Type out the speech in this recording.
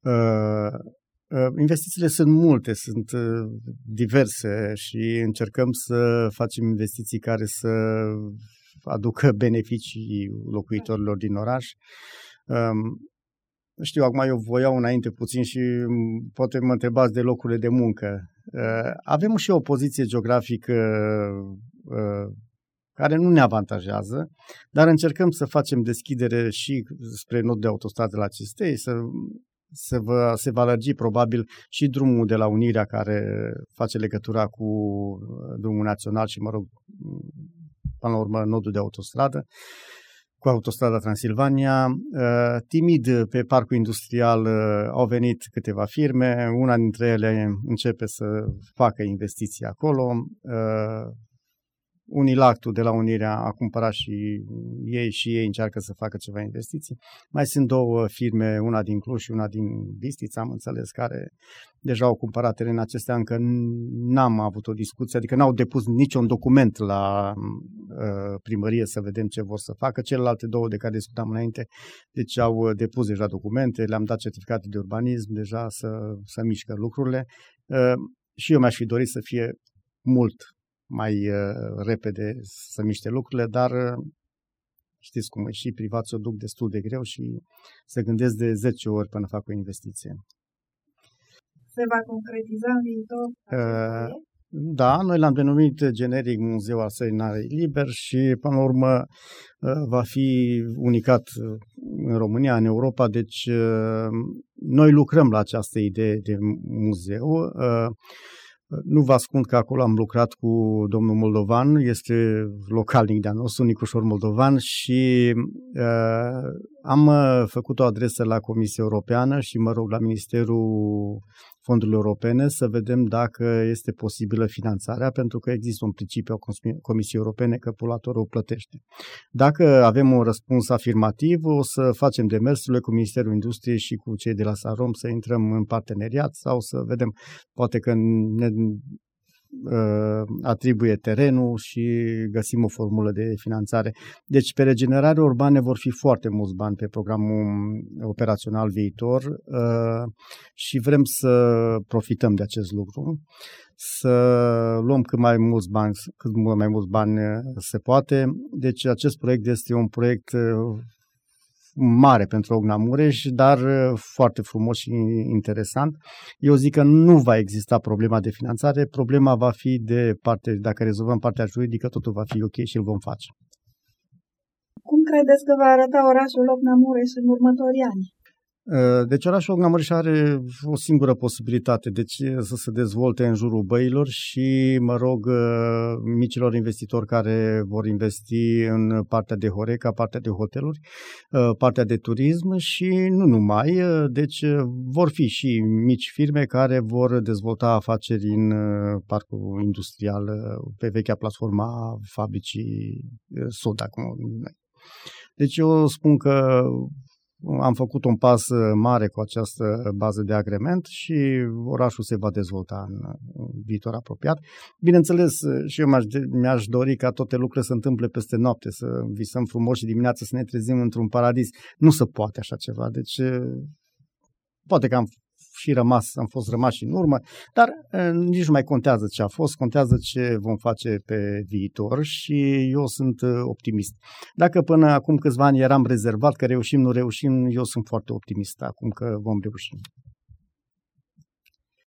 Investițiile sunt multe, sunt diverse și încercăm să facem investiții care să aducă beneficii locuitorilor din oraș. Știu, acum eu vă iau înainte puțin și poate mă întrebați de locurile de muncă. Avem și o poziție geografică care nu ne avantajează, dar încercăm să facem deschidere și spre nodul de autostradă la Cistei, se va lărgi probabil și drumul de la Unirea care face legătura cu drumul național și, până la urmă, nodul de autostradă, cu autostrada Transilvania. Timid pe parcul industrial au venit câteva firme, una dintre ele începe să facă investiții acolo. Unilactul de la Unirea a cumpărat și ei încearcă să facă ceva investiții. Mai sunt două firme, una din Cluj și una din Bistrița, am înțeles, care deja au cumpărat terenul acestea. Încă n-am avut o discuție, adică n-au depus niciun document la primărie să vedem ce vor să facă. Celelalte două de care discutam înainte, deci au depus deja documente, le-am dat certificate de urbanism, deja să mișcă lucrurile. Și eu mi-aș fi dorit să fie mult mai repede să miște lucrurile, dar știți cum e, și privații o duc destul de greu și se gândesc de 10 ori până fac o investiție. Se va concretiza în viitor acest proiect? Da, noi l-am denumit generic Muzeul al Sălinarei Liber și până la urmă va fi unicat în România, în Europa, deci noi lucrăm la această idee de muzeu. Nu vă ascund că acolo am lucrat cu domnul Moldovan, este localnic de-a nostru, Nicușor Moldovan, și am făcut o adresă la Comisia Europeană și, la Ministerul Fondurilor Europene să vedem dacă este posibilă finanțarea, pentru că există un principiu a Comisiei Europene că poluatorul plătește. Dacă avem un răspuns afirmativ, o să facem demersurile cu Ministerul Industriei și cu cei de la Sarom să intrăm în parteneriat sau să vedem, poate că ne atribuie terenul și găsim o formulă de finanțare. Deci pe regenerare urbană vor fi foarte mulți bani pe programul operațional viitor și vrem să profităm de acest lucru, să luăm cât mai mulți bani se poate. Deci acest proiect este un proiect mare pentru Ogna Mureș, dar foarte frumos și interesant. Eu zic că nu va exista problema de finanțare, problema va fi de parte, dacă rezolvăm partea juridică, totul va fi ok și îl vom face. Cum credeți că va arăta orașul Ogna Mureș în următorii ani? Deci orașul Ogna Mureș are o singură posibilitate, deci să se dezvolte în jurul băilor și, micilor investitori care vor investi în partea de Horeca, partea de hoteluri, partea de turism și nu numai, deci vor fi și mici firme care vor dezvolta afaceri în parcul industrial pe vechea platforma fabricii Soda. Deci eu spun că am făcut un pas mare cu această bază de agrement și orașul se va dezvolta în viitor apropiat. Bineînțeles, și eu mi-aș dori ca toate lucrurile să întâmple peste noapte, să visăm frumos și dimineața să ne trezim într-un paradis. Nu se poate așa ceva, deci poate că am fost rămași în urmă, dar nici nu mai contează ce a fost, contează ce vom face pe viitor și eu sunt optimist. Dacă până acum câțiva ani eram rezervat că reușim, nu reușim, eu sunt foarte optimist acum că vom reuși.